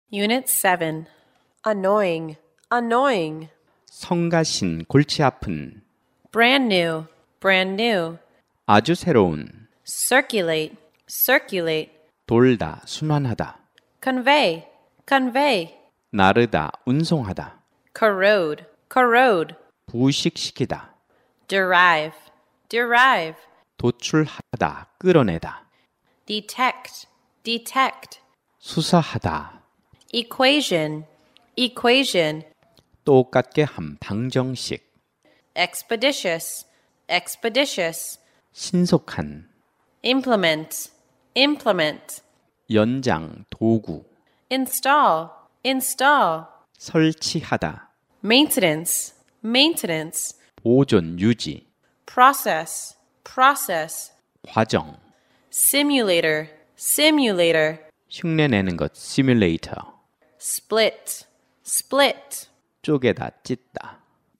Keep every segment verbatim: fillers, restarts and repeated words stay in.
Unit seven. Annoying, annoying. 성가신, 골치 아픈. Brand new, brand new. 아주 새로운. Circulate, circulate. 돌다, 순환하다. Convey, convey. 나르다, 운송하다. Corrode, corrode. 부식시키다. Derive, derive. 도출하다, 끌어내다. Detect, detect. 수사하다. Equation, equation. 똑같게 함, 방정식. Expeditious, expeditious. 신속한. Implement, implement. 연장, 도구. Install, install. 설치하다. Maintenance, maintenance. 보존, 유지. Process, process. 과정. Simulator, simulator. 흉내내는 것, 시뮬레이터. Split, split. 쪼개다, 찢다.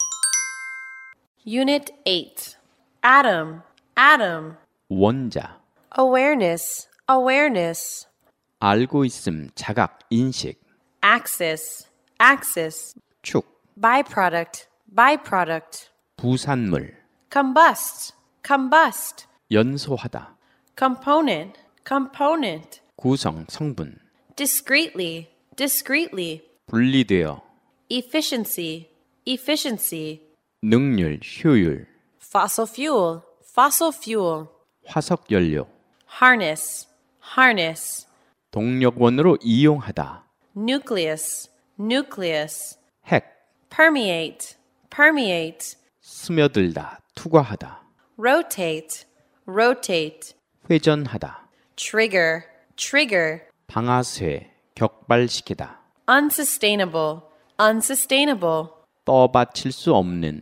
Unit eight. Atom, atom. 원자. Awareness, awareness. 알고 있음, 자각, 인식. Axis, axis. 축. Byproduct, byproduct. 부산물. Combust, combust. 연소하다. Component, component. 구성, 성분. Discreetly, discreetly. 분리되어. Efficiency, efficiency. 능률, 효율. Fossil fuel, fossil fuel. 화석연료. Harness, harness. 동력원으로 이용하다. Nucleus, nucleus. 핵. Permeate, permeate. 스며들다, 투과하다. Rotate, rotate. 회전하다. Trigger, trigger. 방아쇠, 격발시키다. Unsustainable, unsustainable. 떠받칠 수 없는.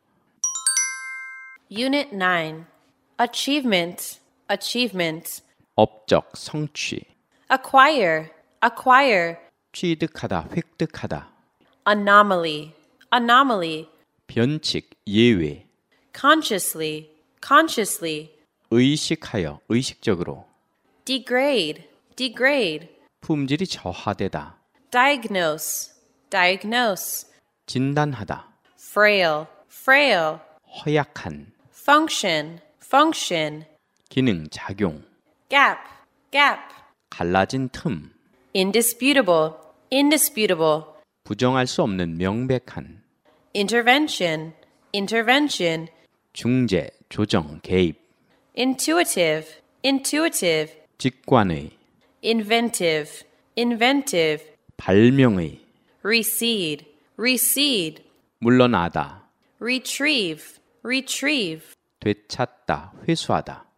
Unit nine. Achievement, achievement. 업적, 성취. Acquire, acquire. 취득하다, 획득하다. Anomaly, anomaly. 변칙, 예외. Consciously, consciously. 의식하여, 의식적으로. Degrade, degrade. 품질이 저하되다. Diagnose, diagnose. 진단하다. Frail, frail. 허약한. Function, function. 기능, 작용. Gap, gap. 갈라진 틈. Indisputable, indisputable. 부정할 수 없는 명백한. Intervention, intervention. 중재, 조정, 개입. Intuitive, intuitive. 직관의. Inventive, inventive. 발명의. Recede, recede. 물러나다. Retrieve, retrieve. 되찾다, 회수하다.